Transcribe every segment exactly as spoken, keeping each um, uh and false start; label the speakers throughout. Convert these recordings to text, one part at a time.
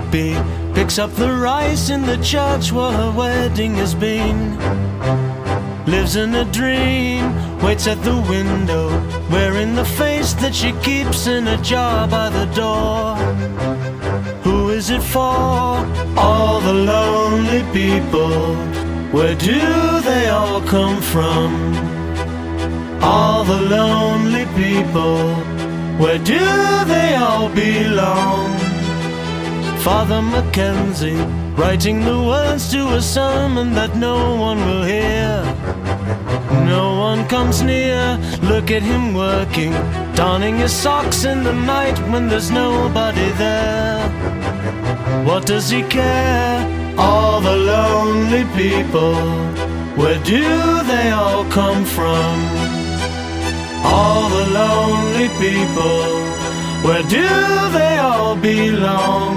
Speaker 1: Rigby picks up the rice in the church where her wedding has been. Lives in a dream, waits at the window, wearing the face that she keeps in a jar by the door. Who is it for? All the lonely people. Where do they all come from? All the lonely people. Where do they all belong? Father Mackenzie, writing the words to a sermon that no one will hear. No one comes near, look at him working, donning his socks in the night when there's nobody there. What does he care? All the lonely people, where do they all come from? All the lonely people, where do they all belong?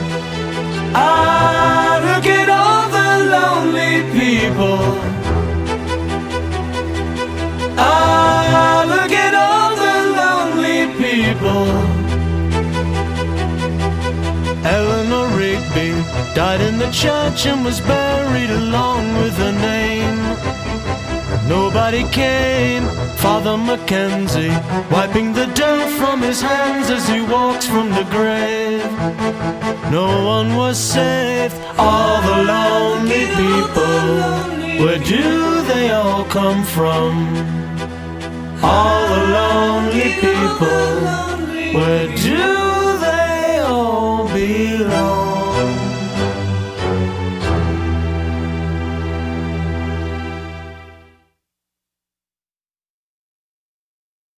Speaker 1: Ah, look at all the lonely people. Ah, look at all the lonely people. Eleanor Rigby died in the church and was buried along with her name. Nobody came. Father Mackenzie wiping the dirt from his hands as he walks from the grave. No one was saved. All the lonely people, where do they all come from? All the lonely people, where do